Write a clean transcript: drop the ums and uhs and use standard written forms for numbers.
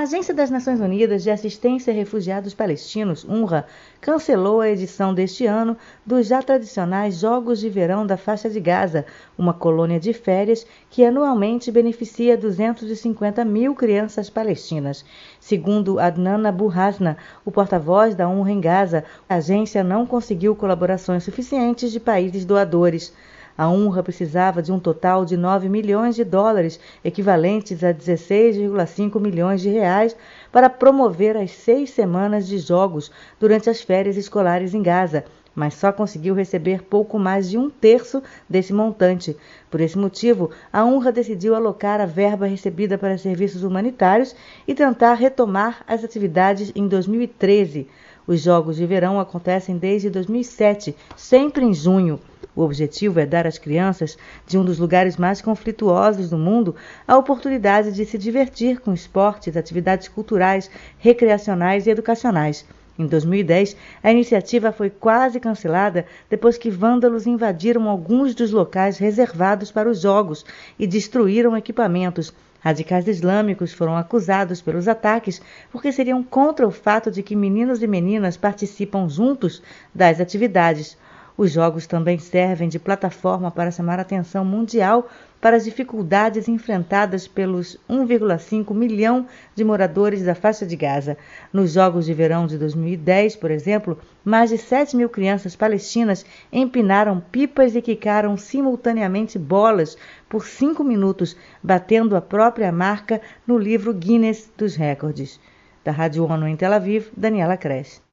Agência das Nações Unidas de Assistência a Refugiados Palestinos, UNRWA, cancelou a edição deste ano dos já tradicionais Jogos de Verão da Faixa de Gaza, uma colônia de férias que anualmente beneficia 250 mil crianças palestinas. Segundo Adnan Abu Hasna, o porta-voz da UNRWA em Gaza, a agência não conseguiu colaborações suficientes de países doadores. A UNRWA precisava de um total de 9 milhões de dólares, equivalentes a 16,5 milhões de reais, para promover as 6 semanas de jogos durante as férias escolares em Gaza, mas só conseguiu receber pouco mais de um terço desse montante. Por esse motivo, a UNRWA decidiu alocar a verba recebida para serviços humanitários e tentar retomar as atividades em 2013. Os Jogos de Verão acontecem desde 2007, sempre em junho. O objetivo é dar às crianças de um dos lugares mais conflituosos do mundo a oportunidade de se divertir com esportes, atividades culturais, recreacionais e educacionais. Em 2010, a iniciativa foi quase cancelada depois que vândalos invadiram alguns dos locais reservados para os jogos e destruíram equipamentos. Radicais islâmicos foram acusados pelos ataques porque seriam contra o fato de que meninos e meninas participam juntos das atividades. Os jogos também servem de plataforma para chamar a atenção mundial para as dificuldades enfrentadas pelos 1,5 milhão de moradores da faixa de Gaza. Nos Jogos de Verão de 2010, por exemplo, mais de 7 mil crianças palestinas empinaram pipas e quicaram simultaneamente bolas por 5 minutos, batendo a própria marca no livro Guinness dos Recordes. Da Rádio ONU em Tel Aviv, Daniela Cresce.